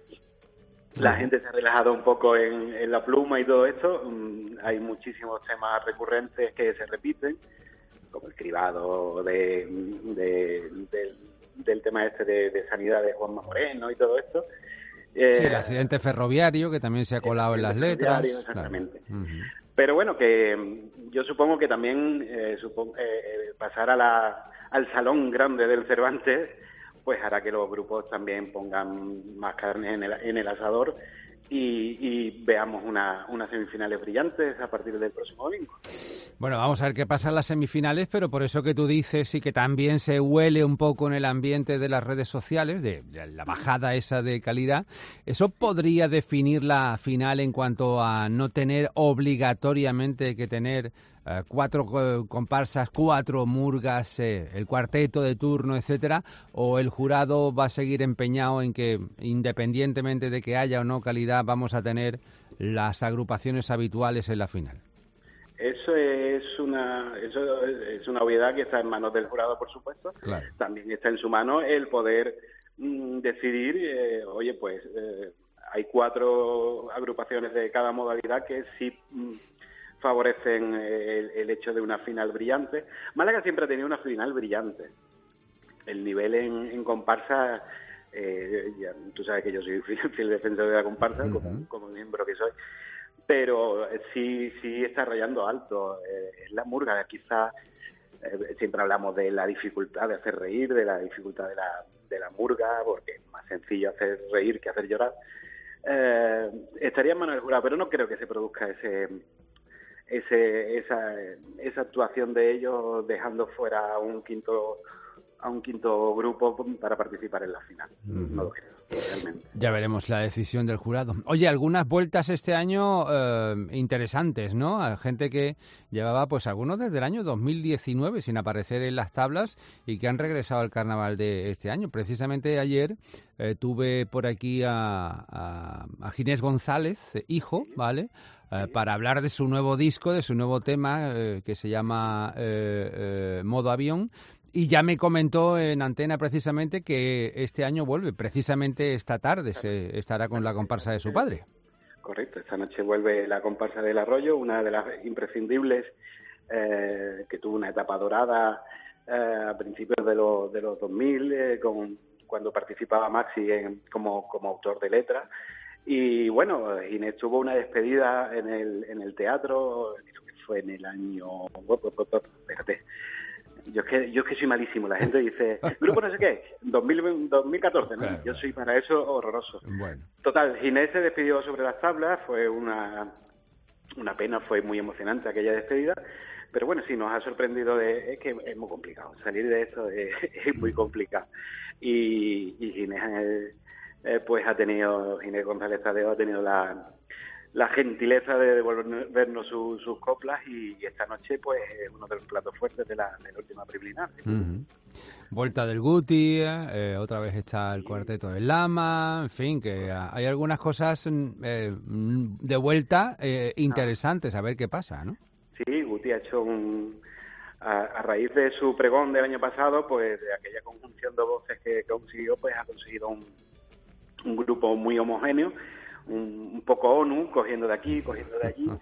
la gente se ha relajado un poco en, en la pluma y todo esto. Um, hay muchísimos temas recurrentes que se repiten, como el cribado de, de, de, del tema este de, de sanidad de Juanma Moreno y todo esto. Eh, sí, el accidente ferroviario que también se ha colado en las letras. Exactamente. Claro. Uh-huh. Pero bueno, que yo supongo que también eh, supongo, eh, pasar a la, al salón grande del Cervantes pues hará que los grupos también pongan más carne en el, en el asador y, y veamos una, unas semifinales brillantes a partir del próximo domingo. Bueno, vamos a ver qué pasa en las semifinales, pero por eso que tú dices y que también se huele un poco en el ambiente de las redes sociales, de, de la bajada esa de calidad, ¿eso podría definir la final en cuanto a no tener obligatoriamente que tener eh, cuatro eh, comparsas, cuatro murgas, eh, el cuarteto de turno, etcétera? ¿O el jurado va a seguir empeñado en que, independientemente de que haya o no calidad, vamos a tener las agrupaciones habituales en la final? Eso es una eso es una obviedad que está en manos del jurado, por supuesto. Claro. También está en su mano el poder mm, decidir, eh, oye, pues eh, hay cuatro agrupaciones de cada modalidad que sí mm, favorecen el, el hecho de una final brillante. Málaga siempre ha tenido una final brillante. El nivel en, en comparsa, eh, ya, tú sabes que yo soy fiel, fiel defensor de la comparsa, uh-huh. como, como miembro que soy. Pero sí sí está rayando alto. Eh, es la murga, quizás eh, siempre hablamos de la dificultad de hacer reír, de la dificultad de la, de la murga, porque es más sencillo hacer reír que hacer llorar. Eh, estaría en manos del jurado, pero no creo que se produzca ese ese esa, esa actuación de ellos dejando fuera a un quinto a un quinto grupo para participar en la final. Uh-huh. No lo creo. realmente. Ya veremos la decisión del jurado. Oye, algunas vueltas este año eh, interesantes, ¿no? Hay gente que llevaba, pues algunos desde el año dos mil diecinueve sin aparecer en las tablas y que han regresado al carnaval de este año. Precisamente ayer eh, tuve por aquí a, a, a Ginés González, hijo, ¿vale?, Eh, para hablar de su nuevo disco, de su nuevo tema eh, que se llama eh, eh, Modo Avión, y ya me comentó en antena precisamente que este año vuelve, precisamente esta tarde se estará con la comparsa de su padre. Correcto, esta noche vuelve la comparsa del Arroyo, una de las imprescindibles eh, que tuvo una etapa dorada eh, a principios de, lo, de los dos mil, eh, con, cuando participaba Maxi en, como, como autor de letras. Y bueno, Ginés tuvo una despedida en el, en el teatro, creo que fue en el año... Espérate, yo es que, yo es que soy malísimo, la gente dice, grupo no sé qué, dos mil, dos mil catorce, ¿no? Claro. Yo soy para eso horroroso. Bueno. Total, Ginés se despidió sobre las tablas, fue una, una pena, fue muy emocionante aquella despedida, pero bueno, sí, nos ha sorprendido, de, es que es muy complicado, salir de esto es, es muy complicado. Y, y Ginés... Eh, Eh, pues ha tenido, Ginés González Tadeo ha tenido la, la gentileza de devolvernos su, sus coplas y, y esta noche pues es uno de los platos fuertes de la, de la última preliminar. Uh-huh. Vuelta del Guti, eh, otra vez está el cuarteto del Lama, en fin, que hay algunas cosas eh, de vuelta eh, interesantes, a ver qué pasa, ¿no? Sí, Guti ha hecho un... A, a raíz de su pregón del año pasado, pues de aquella conjunción de voces que consiguió, pues ha conseguido un un grupo muy homogéneo, un, un poco ONU, cogiendo de aquí, cogiendo de allí,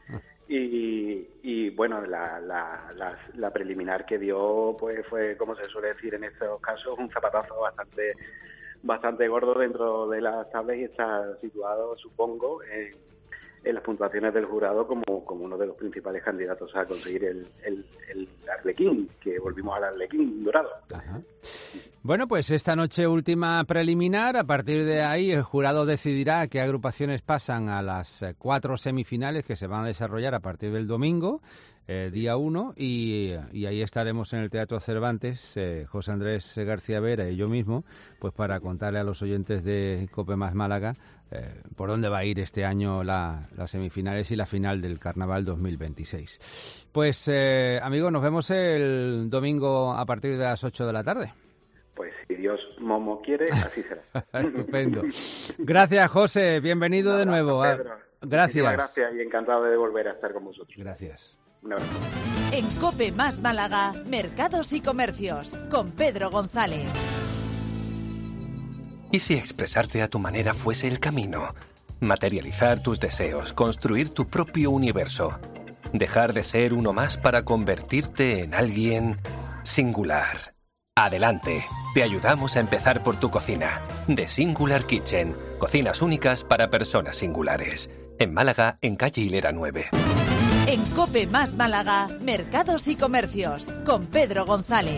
y, y bueno, la, la, la, la preliminar que dio, pues fue, como se suele decir en estos casos, un zapatazo bastante bastante gordo dentro de las tablas y está situado, supongo, en, en las puntuaciones del jurado como, como uno de los principales candidatos a conseguir el, el, el Arlequín, que volvimos al Arlequín dorado. Ajá. Bueno, pues esta noche última preliminar, a partir de ahí el jurado decidirá qué agrupaciones pasan a las cuatro semifinales que se van a desarrollar a partir del domingo, eh, día uno, y, y ahí estaremos en el Teatro Cervantes, eh, José Andrés García Vera y yo mismo, pues para contarle a los oyentes de COPE Más Málaga eh, por dónde va a ir este año la, las semifinales y la final del Carnaval dos mil veintiséis. Pues eh, amigos, nos vemos el domingo a partir de las ocho de la tarde. Pues si Dios Momo quiere, así será. Estupendo. Gracias, José. Bienvenido de nuevo. Pedro. Gracias. Gracias y encantado de volver a estar con vosotros. Gracias. Un abrazo. En COPE Más Málaga, Mercados y Comercios, con Pedro González. ¿Y si expresarte a tu manera fuese el camino? Materializar tus deseos, construir tu propio universo. Dejar de ser uno más para convertirte en alguien singular. Adelante, te ayudamos a empezar por tu cocina. The Singular Kitchen, cocinas únicas para personas singulares. En Málaga, en calle Hilera nueve. En COPE Más Málaga, Mercados y Comercios, con Pedro González.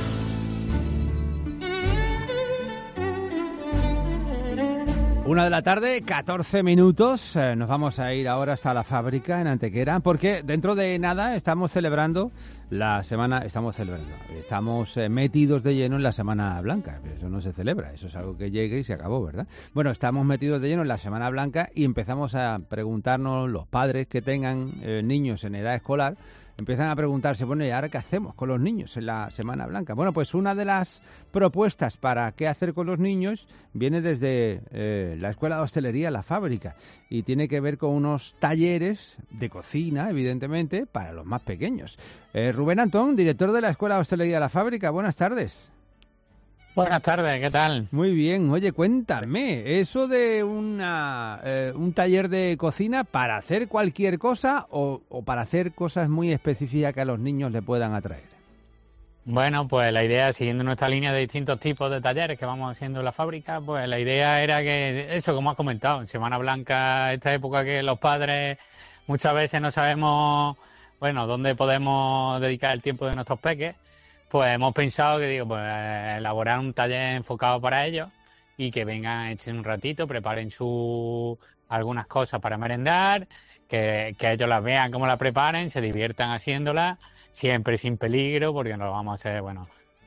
Una de la tarde, catorce minutos. Eh, nos vamos a ir ahora hasta la fábrica en Antequera, porque dentro de nada estamos celebrando la semana, estamos celebrando, estamos eh, metidos de lleno en la Semana Blanca. Eso no se celebra, eso es algo que llega y se acabó, ¿verdad? Bueno, estamos metidos de lleno en la Semana Blanca y empezamos a preguntarnos, los padres que tengan eh, niños en edad escolar, empiezan a preguntarse, bueno, ¿y ahora qué hacemos con los niños en la Semana Blanca? Bueno, pues una de las propuestas para qué hacer con los niños viene desde eh, la Escuela de Hostelería La Fábrica y tiene que ver con unos talleres de cocina, evidentemente, para los más pequeños. Eh, Rubén Antón, director de la Escuela de Hostelería La Fábrica, buenas tardes. Buenas tardes, ¿qué tal? Muy bien. Oye, cuéntame, ¿eso de una, eh, un taller de cocina para hacer cualquier cosa o, o para hacer cosas muy específicas que a los niños le puedan atraer? Bueno, pues la idea, siguiendo nuestra línea de distintos tipos de talleres que vamos haciendo en la fábrica, pues la idea era que, eso como has comentado, en Semana Blanca, esta época que los padres muchas veces no sabemos, bueno, dónde podemos dedicar el tiempo de nuestros peques, pues hemos pensado que digo, pues elaborar un taller enfocado para ellos y que vengan, echen un ratito, preparen su algunas cosas para merendar, que, que ellos las vean cómo las preparen, se diviertan haciéndolas, siempre sin peligro, porque no lo vamos a hacer, bueno,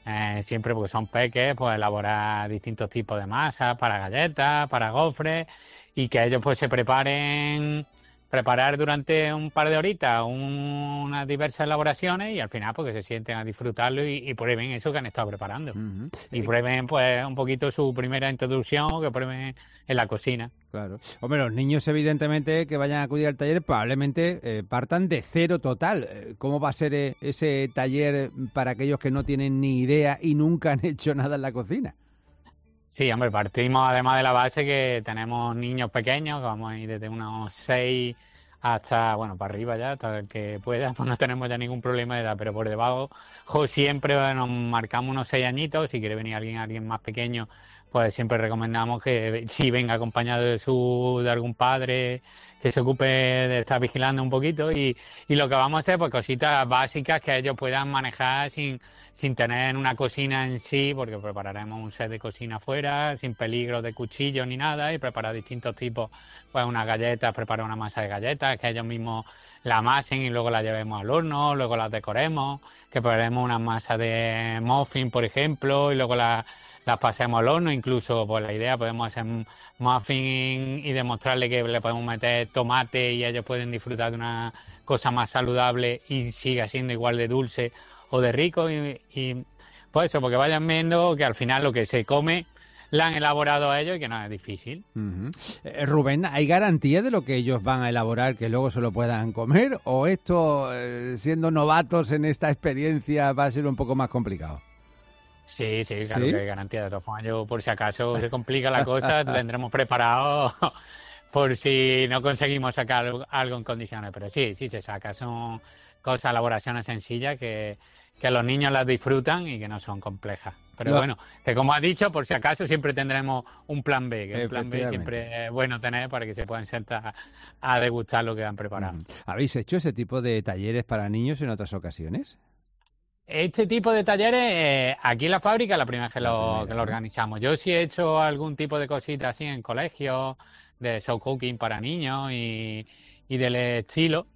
eh, siempre porque son peques, pues elaborar distintos tipos de masas para galletas, para gofres, y que ellos pues se preparen, preparar durante un par de horitas un, unas diversas elaboraciones y al final pues que se sienten a disfrutarlo y, y prueben eso que han estado preparando. Uh-huh. Y prueben pues un poquito su primera introducción, que prueben en la cocina. Claro. Hombre, los niños evidentemente que vayan a acudir al taller probablemente eh, partan de cero total. ¿Cómo va a ser eh, ese taller para aquellos que no tienen ni idea y nunca han hecho nada en la cocina? Sí, hombre, partimos además de la base que tenemos niños pequeños, que vamos a ir desde unos seis hasta, bueno, para arriba ya, hasta el que pueda, pues no tenemos ya ningún problema de edad, pero por debajo siempre nos marcamos unos seis añitos. Si quiere venir alguien, alguien más pequeño, pues siempre recomendamos que si venga acompañado de su de algún padre que se ocupe de estar vigilando un poquito, y, y lo que vamos a hacer, pues cositas básicas que ellos puedan manejar sin, sin tener una cocina en sí, porque prepararemos un set de cocina afuera, sin peligro de cuchillos ni nada, y preparar distintos tipos, pues unas galletas, preparar una masa de galletas, que ellos mismos la amasen y luego la llevemos al horno, luego las decoremos, que preparemos una masa de muffin, por ejemplo, y luego la las pasemos al horno. Incluso, pues la idea, podemos hacer muffin y demostrarle que le podemos meter tomate y ellos pueden disfrutar de una cosa más saludable y siga siendo igual de dulce o de rico. Y, y pues eso, porque vayan viendo que al final lo que se come la han elaborado a ellos y que no es difícil. Uh-huh. eh, Rubén, ¿hay garantía de lo que ellos van a elaborar que luego se lo puedan comer? ¿O esto, eh, siendo novatos en esta experiencia, va a ser un poco más complicado? Sí, sí, claro ¿Sí? que hay garantía. De todas formas, yo, por si acaso se complica la cosa, tendremos preparado por si no conseguimos sacar algo en condiciones. Pero sí, sí se saca. Son cosas, elaboraciones sencillas que, que los niños las disfrutan y que no son complejas. Pero no. Bueno, que como has dicho, por si acaso siempre tendremos un plan B, que un plan B siempre es bueno tener para que se puedan sentar a degustar lo que han preparado. ¿Habéis hecho ese tipo de talleres para niños en otras ocasiones? Este tipo de talleres, eh, aquí en la fábrica, la primera vez que lo, que lo organizamos. Yo sí he hecho algún tipo de cositas así en colegios, de show cooking para niños y, y del estilo.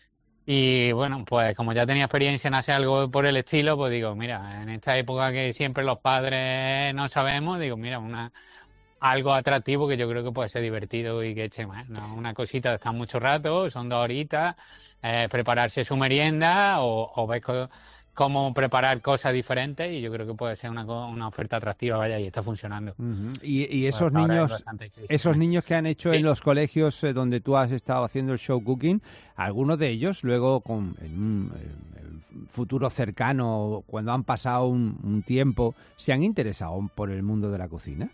Y bueno, pues como ya tenía experiencia en hacer algo por el estilo, pues digo, mira, en esta época que siempre los padres no sabemos, digo, mira, una algo atractivo que yo creo que puede ser divertido y que eche más, ¿no? Una cosita de estar mucho rato, son dos horitas, eh, prepararse su merienda o, o ver co- cómo preparar cosas diferentes, y yo creo que puede ser una, una oferta atractiva, vaya, y está funcionando. Uh-huh. Y, y esos pues niños esos niños que han hecho sí. en los colegios eh, donde tú has estado haciendo el show cooking, algunos de ellos luego con en un en futuro cercano, cuando han pasado un, un tiempo, ¿se han interesado por el mundo de la cocina?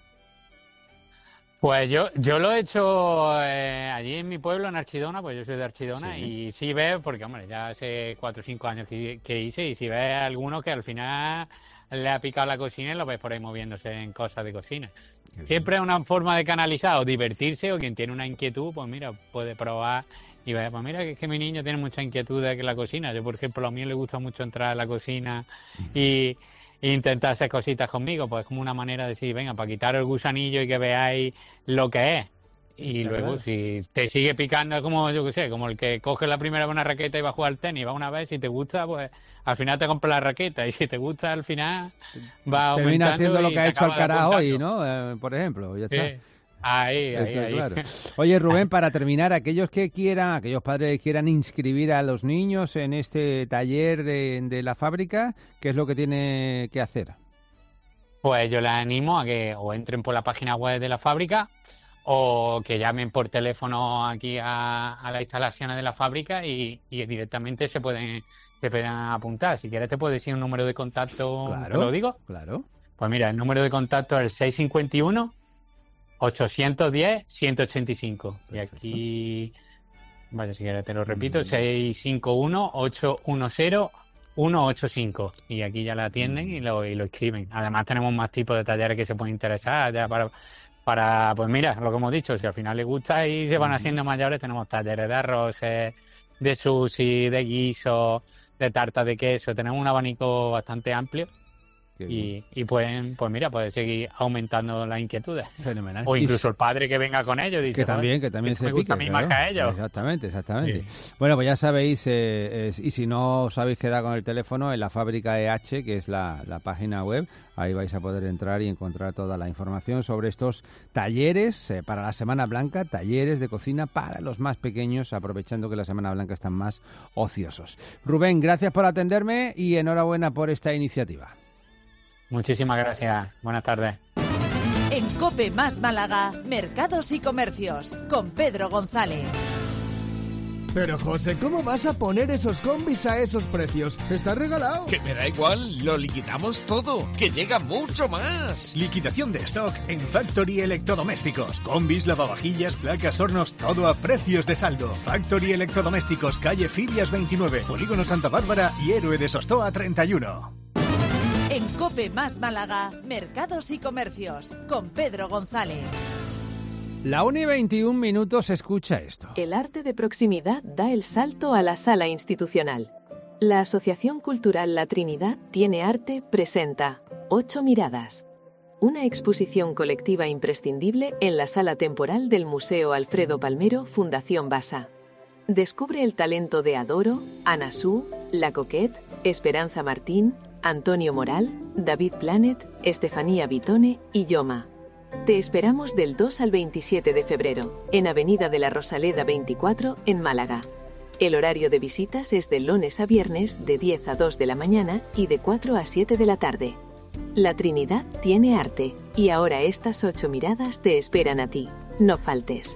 Pues yo yo lo he hecho eh, allí en mi pueblo, en Archidona, pues yo soy de Archidona, sí. Y sí ves, porque hombre, ya hace cuatro o cinco años que, que hice, y si ves a algunos que al final le ha picado la cocina y lo ves por ahí moviéndose en cosas de cocina. Qué Siempre es una forma de canalizar o divertirse, o quien tiene una inquietud, pues mira, puede probar y ver, pues mira, que es que mi niño tiene mucha inquietud de que la cocina. Yo, por ejemplo, a mí le gusta mucho entrar a la cocina y... intentar hacer cositas conmigo, pues es como una manera de decir, venga, para quitar el gusanillo y que veáis lo que es. Y claro, luego, si te sigue picando, es como, yo qué sé, como el que coge la primera vez una raqueta y va a jugar al tenis, va una vez, si te gusta, pues al final te compras la raqueta, y si te gusta, al final va termina haciendo lo que ha hecho Alcaraz hoy, ¿no? Eh, por ejemplo, ya está. Sí. Ahí, ahí, ahí. Claro. Oye, Rubén, para terminar, aquellos que quieran, aquellos padres que quieran inscribir a los niños en este taller de, de la fábrica, ¿qué es lo que tiene que hacer? Pues yo les animo a que o entren por la página web de la fábrica o que llamen por teléfono aquí a, a las instalaciones de la fábrica y, y directamente se pueden, se pueden apuntar. Si quieres te puedo decir un número de contacto, claro, ¿te lo digo? Claro. Pues mira, el número de contacto es el seis cinco uno, ochocientos diez, ciento ochenta y cinco. Perfecto. Y aquí, vaya, si quieres te lo repito, mm. seis cinco uno, ocho uno cero, uno ocho cinco. Y aquí ya la atienden mm. y, lo, y lo escriben. Además tenemos más tipos de talleres que se pueden interesar ya para, para, pues mira, lo que hemos dicho, si al final les gusta y se van haciendo mayores, tenemos talleres de arroces, de sushi, de guiso, de tarta de queso. Tenemos un abanico bastante amplio. y, y pueden, pues mira, puede seguir aumentando las inquietudes. Fenomenal. O incluso el padre que venga con ellos dice, que también, que también se me gusta pique, a mí más claro. que a ellos. Exactamente, exactamente. Sí. Bueno, pues ya sabéis, eh, eh, y si no os habéis quedado con el teléfono, en la Fábrica E H, que es la, la página web, ahí vais a poder entrar y encontrar toda la información sobre estos talleres eh, para la Semana Blanca, talleres de cocina para los más pequeños, aprovechando que la Semana Blanca están más ociosos. Rubén, gracias por atenderme y enhorabuena por esta iniciativa. Muchísimas gracias. Buenas tardes. En COPE más Málaga, Mercados y Comercios, con Pedro González. Pero José, ¿cómo vas a poner esos combis a esos precios? ¡Está regalado! Que me da igual, lo liquidamos todo, que llega mucho más. Liquidación de stock en Factory Electrodomésticos. Combis, lavavajillas, placas, hornos, todo a precios de saldo. Factory Electrodomésticos, calle Filias veintinueve, Polígono Santa Bárbara y Héroe de Sostoa treinta y uno. En COPE más Málaga, Mercados y Comercios, con Pedro González. La una y veintiún minutos, escucha esto. El arte de proximidad da el salto a la sala institucional. La Asociación Cultural La Trinidad Tiene Arte presenta Ocho Miradas, una exposición colectiva imprescindible en la sala temporal del Museo Alfredo Palmero Fundación Basa. Descubre el talento de Adoro, Ana Sú, La Coquette, Esperanza Martín, Antonio Moral, David Planet, Estefanía Vitone y Yoma. Te esperamos del dos al veintisiete de febrero, en Avenida de la Rosaleda veinticuatro, en Málaga. El horario de visitas es de lunes a viernes de diez a dos de la mañana y de cuatro a siete de la tarde. La Trinidad tiene arte, y ahora estas ocho miradas te esperan a ti. No faltes.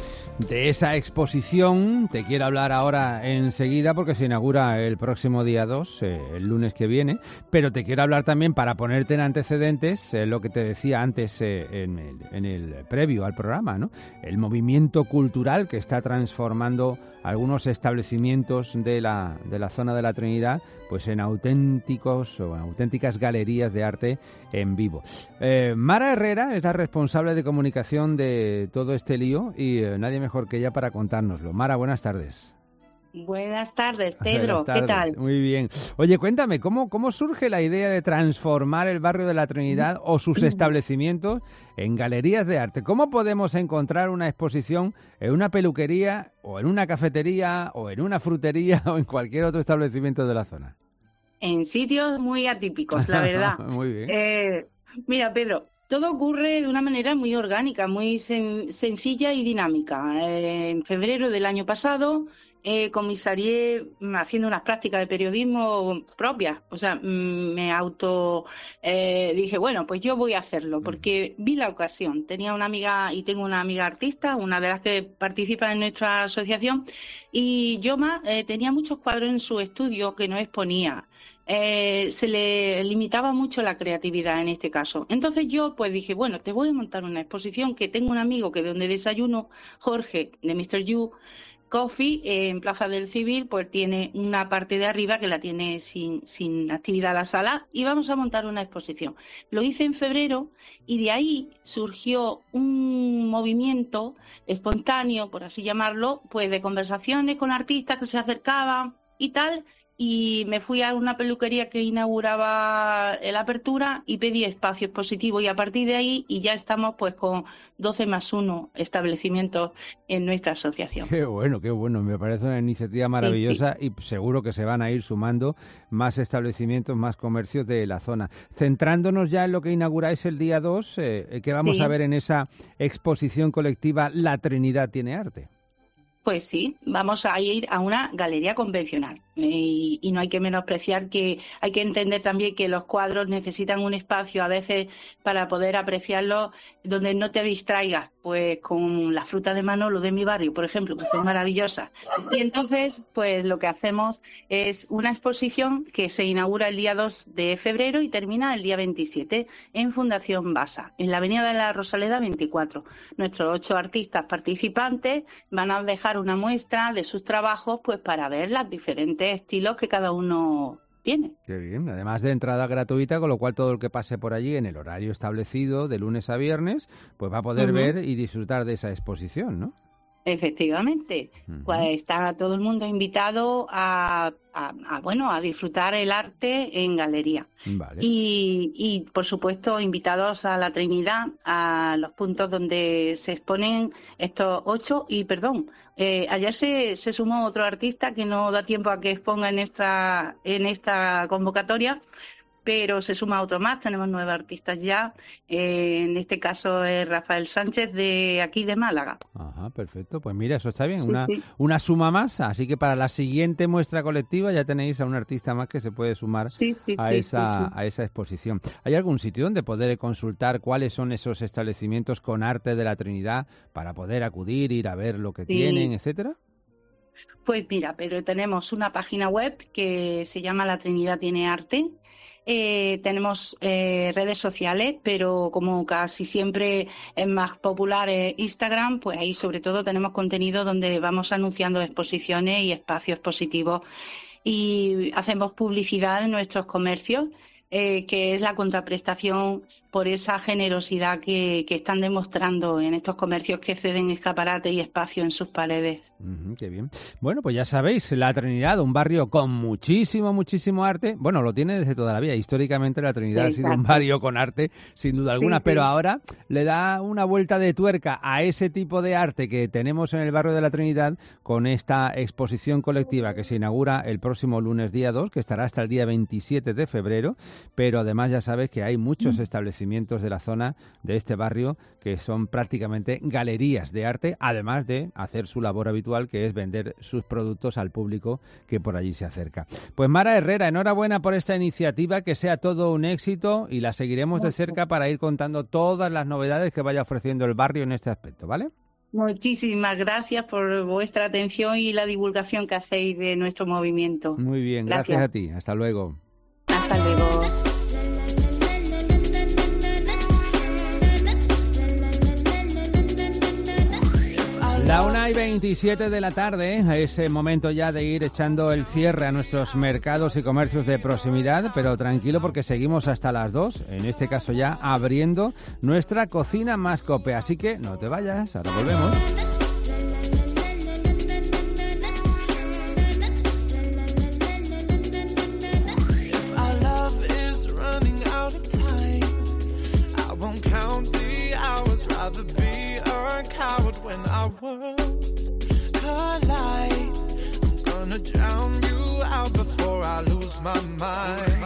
De esa exposición te quiero hablar ahora enseguida porque se inaugura el próximo día dos, eh, el lunes que viene, pero te quiero hablar también para ponerte en antecedentes eh, lo que te decía antes eh, en, el, en el previo al programa, ¿no? El movimiento cultural que está transformando algunos establecimientos de la, de la zona de la Trinidad pues en auténticos o en auténticas galerías de arte en vivo. Eh, Mara Herrera es la responsable de comunicación de todo este lío y eh, nadie mejor que ella para contárnoslo. Mara, buenas tardes. Buenas tardes, Pedro. Buenas tardes. ¿Qué tal? Muy bien. Oye, cuéntame, ¿cómo, ¿cómo surge la idea de transformar el barrio de la Trinidad o sus establecimientos en galerías de arte? ¿Cómo podemos encontrar una exposición en una peluquería o en una cafetería o en una frutería o en cualquier otro establecimiento de la zona? En sitios muy atípicos, la verdad. Muy bien. Eh, mira, Pedro, todo ocurre de una manera muy orgánica, muy sen- sencilla y dinámica. Eh, en febrero del año pasado eh, comisarié haciendo unas prácticas de periodismo propias. O sea, mm, me auto eh, dije, bueno, pues yo voy a hacerlo porque vi la ocasión. Tenía una amiga y tengo una amiga artista, una de las que participa en nuestra asociación, y Yoma eh, tenía muchos cuadros en su estudio que no exponía. Eh, se le limitaba mucho la creatividad en este caso. Entonces yo pues dije, bueno, te voy a montar una exposición que tengo un amigo que de donde desayuno, Jorge, de mister You Coffee, eh, en Plaza del Civil, pues tiene una parte de arriba que la tiene sin, sin actividad la sala y vamos a montar una exposición. Lo hice en febrero y de ahí surgió un movimiento espontáneo, por así llamarlo, pues de conversaciones con artistas que se acercaban y tal. Y me fui a una peluquería que inauguraba la apertura y pedí espacio expositivo y a partir de ahí y ya estamos pues con doce más uno establecimientos en nuestra asociación. Qué bueno, qué bueno, me parece una iniciativa maravillosa sí, sí. Y seguro que se van a ir sumando más establecimientos, más comercios de la zona. Centrándonos ya en lo que inauguráis el día dos, eh, ¿qué vamos sí. a ver en esa exposición colectiva La Trinidad tiene arte? Pues sí, vamos a ir a una galería convencional y, y no hay que menospreciar que hay que entender también que los cuadros necesitan un espacio a veces para poder apreciarlos donde no te distraigas, pues con la fruta de Manolo de mi barrio, por ejemplo, que es maravillosa. Y entonces, pues lo que hacemos es una exposición que se inaugura el día dos de febrero y termina el día veintisiete en Fundación Basa, en la Avenida de la Rosaleda veinticuatro. Nuestros ocho artistas participantes van a dejar una muestra de sus trabajos pues para ver los diferentes estilos que cada uno tiene. Qué bien, además de entrada gratuita, con lo cual todo el que pase por allí en el horario establecido de lunes a viernes pues va a poder uh-huh. ver y disfrutar de esa exposición, ¿no? Efectivamente, uh-huh. Pues está todo el mundo invitado a, a, a bueno a disfrutar el arte en galería. Vale. Y, y por supuesto invitados a la Trinidad, a los puntos donde se exponen estos ocho y perdón, eh, ayer se, se sumó otro artista que no da tiempo a que exponga en esta en esta convocatoria. Pero se suma otro más, tenemos nueve artistas ya, eh, en este caso es Rafael Sánchez de aquí de Málaga. Ajá, perfecto, pues mira, eso está bien, sí, una, sí. una suma más, así que para la siguiente muestra colectiva ya tenéis a un artista más que se puede sumar sí, sí, a, sí, esa, sí, sí. a esa exposición. ¿Hay algún sitio donde poder consultar cuáles son esos establecimientos con arte de la Trinidad para poder acudir, ir a ver lo que Sí. tienen, etcétera? Pues mira, pero tenemos una página web que se llama La Trinidad Tiene Arte. Eh, tenemos eh, redes sociales, pero como casi siempre es más popular eh, Instagram, pues ahí sobre todo tenemos contenido donde vamos anunciando exposiciones y espacios expositivos y hacemos publicidad en nuestros comercios, eh, que es la contraprestación por esa generosidad que, que están demostrando en estos comercios que ceden escaparate y espacio en sus paredes. Uh-huh, qué bien. Bueno, pues ya sabéis, La Trinidad, un barrio con muchísimo, muchísimo arte. Bueno, lo tiene desde toda la vida. Históricamente La Trinidad Exacto. ha sido un barrio con arte, sin duda alguna, sí, pero sí. ahora le da una vuelta de tuerca a ese tipo de arte que tenemos en el barrio de La Trinidad con esta exposición colectiva que se inaugura el próximo lunes día dos, que estará hasta el día veintisiete de febrero, pero además ya sabes que hay muchos mm. establecimientos de la zona de este barrio que son prácticamente galerías de arte, además de hacer su labor habitual, que es vender sus productos al público que por allí se acerca. Pues Mara Herrera, enhorabuena por esta iniciativa, que sea todo un éxito y la seguiremos de cerca para ir contando todas las novedades que vaya ofreciendo el barrio en este aspecto, ¿vale? Muchísimas gracias por vuestra atención y la divulgación que hacéis de nuestro movimiento. Muy bien, gracias, gracias a ti. Hasta luego. Hasta luego. La una y veintisiete de la tarde, es el momento ya de ir echando el cierre a nuestros mercados y comercios de proximidad, pero tranquilo porque seguimos hasta las dos, en este caso ya abriendo nuestra cocina más cope, así que no te vayas, ahora volvemos. Coward when our worlds collide. I'm gonna drown you out before I lose my mind.